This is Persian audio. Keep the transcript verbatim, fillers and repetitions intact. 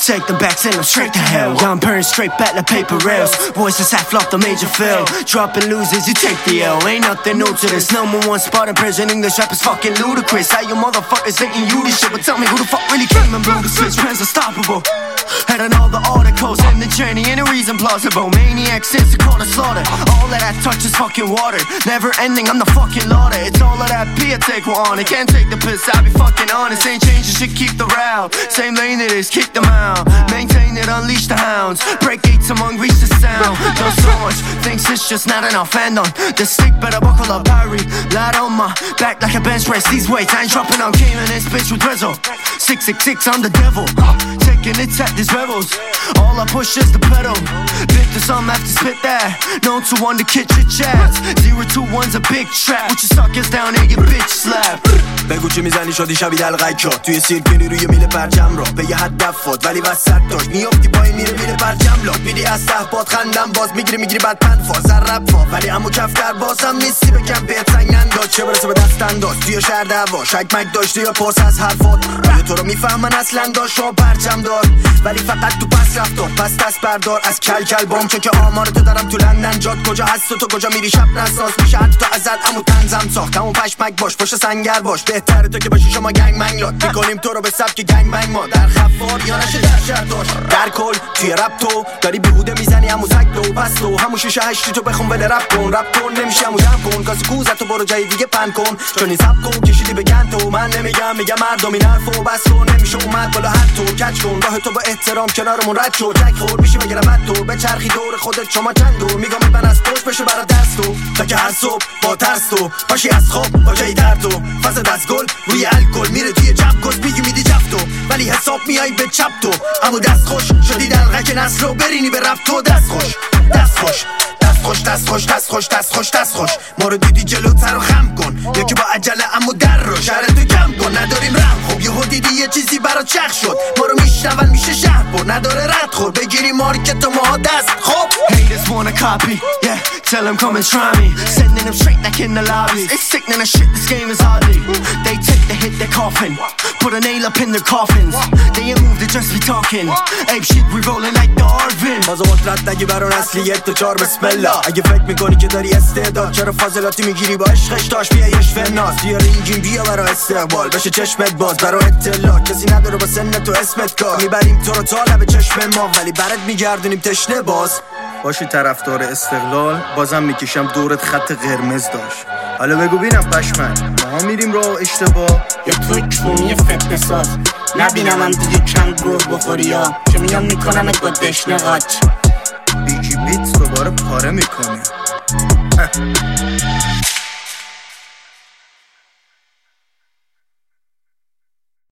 take them back, send them straight to hell. Yeah, I'm burning straight back like paper rails. Voices half off the major fail. Dropping losers, you take the L. Ain't nothing new to this. Number one spot in prison, English rap is fucking ludicrous. How you motherfuckers thinking you this shit? But tell me who the fuck really came and blew the switch? Trends unstoppable. Head on all the articles, and the journey ain't a reason plausible. Maniac since the call to slaughter. All of that touch is fucking water. Never ending, I'm the fucking lauder. It's all of that P I take one. I can't take the piss, I be fucking honest. Ain't changing shit, keep the route. Same lane it is, kick them out. Maintain it, unleash the hounds. Break gates among, reach the sound. Done so much, thinks it's just not enough. And on the stick, better buckle up, Harry. Light on my back like a bench press. These weights, I ain't dropping on game in this bitch with Rizzo. six six six, I'm the devil. Huh. Taking it at these rebels. All I push is the pedal. Bit to some, have to spit that. Known to one to kid your chats. Zero two one's a big trap. With your suckers down here, your bitch slap. بگو چی میزنی شدی شبیه دلغکات. توی سیرکنی روی میله پرچم را به یه هدف فات ولی وسط داشت میافتی پایین میره میره پرچم لاک. میری از صحبات خندم باز میگیری میگیری بعد پند فاز رب فا ولی امو کفتر بازم نیستی بگم بهت سنگ ننداز. چه برسه به دست انداز توی شهر دعوا شک مک داشتی یا پرس از حرفات. رای تو رو میفهمن اصلا داشت شما پرچم دار ولی فقط تو پس رفتار. پس دست بردار از کل کل بام چون که آمارتو دارم تو لندن. جات کجا هست و تو کجا میری شب نساز میشه حتی تو ازت امو تنزم ساخت. همون پشمک باش پشت سنگر باش بهتره تو که باشی شما گنگ منگ لات. میکنیم تو رو به سبک گنگ منگ ما در خفار یا نشه در شهر داشت. در کل توی رپ تو داری بیهوده میزنی همو زک دو پس تو همون شیشه هشتی تو بخون بده رپ کن. رپ کن نمیشه همو جمع کن کاسی کوزت تو برو جای دیگه پن کن. چون این سب کن کشیدی بگن تو من نمیگم میگم مردم این حرفو بس کن. نمیشه اومد بالا حد تو کچ کن راه تو با احترام کنارمون رد شو. جک خور میشه بگیرم حد تو به چرخی دور خودت شما چند دور. میگم من از پشت بشه برا دست تو تا که هر صبح با ترس تو باشی از خواب با جای درد تو. فاز دستگل روی الکل میره توی جب کس میگی میدی جف تو ولی حساب میای به چپ تو. اما دست خوش شدی دلغک نسل رو برینی به رفت تو. دست خوش دست خوش دست خوش دست خوش دست خوش دست خوش دست خوش. ما رو دیدی جلوتر رو خم کن یکی با عجله اما در رو شهرتو جمع کن. نداریم رم خب یهو دیدی یه چیزی برا چخ شد. ما رو میشنون میشه شهر پر نداره رد خور بگیری مارکت و ما دست خب. Haters wanna copy, yeah, tell them come and try me. Sending them straight back in the lobby. It's sickening as shit, this game is oddly. They take the hit, they're coughing. Put a nail up in their coffins. They ain't moved, they just be talking. Ape shit, we rolling like the Arvin. باز قدرت نگی بران اصلیت تو چار بسم الله. اگه فکر میکنی که داری استعداد چرا فاضلاتی میگیری با عشقش داشت بیا یش فناس. بیا رینگین بیا برا استقبال بشه چشمت باز برا اطلاع. کسی نداره با سن تو اسمت کار. میبریم تو رو تا لب چشم ما ولی برات میگردونیم تشنه باز. باشی طرفدار استقلال بازم میکشم دورت خط قرمز داشت. حالا بگو بینم پشمک ما میریم راه اشتباه یا توی کون یه فتنه ساز. نبینم هم دیگه چند گور بخوری یا که میام میکنمت با دشنه قاچ. بیکی بیت دوباره پاره میکنی